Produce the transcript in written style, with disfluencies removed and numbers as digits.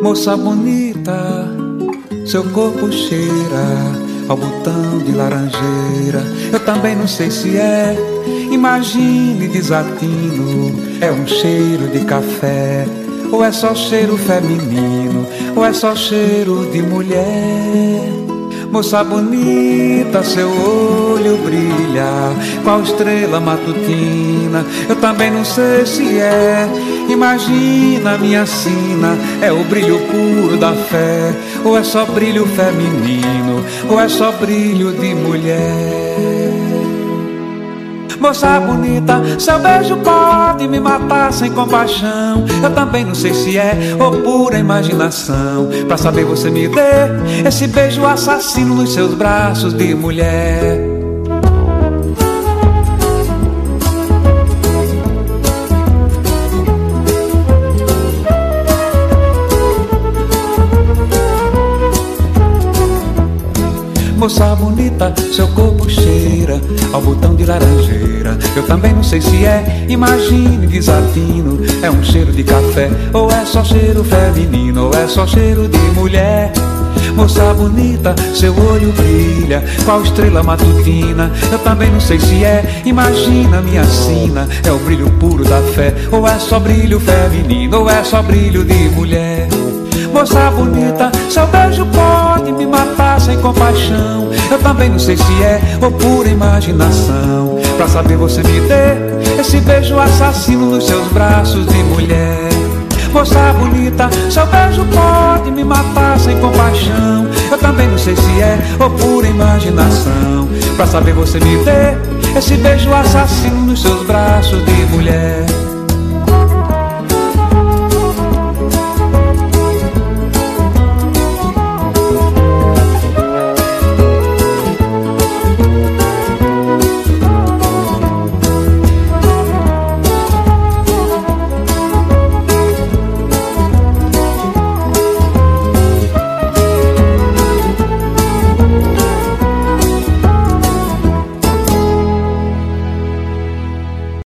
Moça bonita, seu corpo cheira ao botão de laranjeira. Eu também não sei se é, imagine desatino. É um cheiro de café, ou é só cheiro feminino, ou é só cheiro de mulher. Moça bonita, seu olho brilha qual estrela matutina. Eu também não sei se é, imagina minha sina. É o brilho puro da fé, ou é só brilho feminino, ou é só brilho de mulher. Moça bonita, seu beijo pode me matar sem compaixão. Eu também não sei se é ou pura imaginação. Pra saber você me dê esse beijo assassino nos seus braços de mulher. Moça bonita, seu corpo cheira ao botão de laranjeira. Eu também não sei se é, imagine desatino. É um cheiro de café, ou é só cheiro feminino, ou é só cheiro de mulher. Moça bonita, seu olho brilha qual estrela matutina. Eu também não sei se é, imagina minha sina. É o brilho puro da fé, ou é só brilho feminino, ou é só brilho de mulher. Moça bonita, seu beijo pode me matar sem compaixão. Eu também não sei se é ou pura imaginação. Pra saber você me dê esse beijo assassino nos seus braços de mulher. Moça bonita, seu beijo pode me matar sem compaixão. Eu também não sei se é ou pura imaginação. Pra saber você me dê esse beijo assassino nos seus braços de mulher.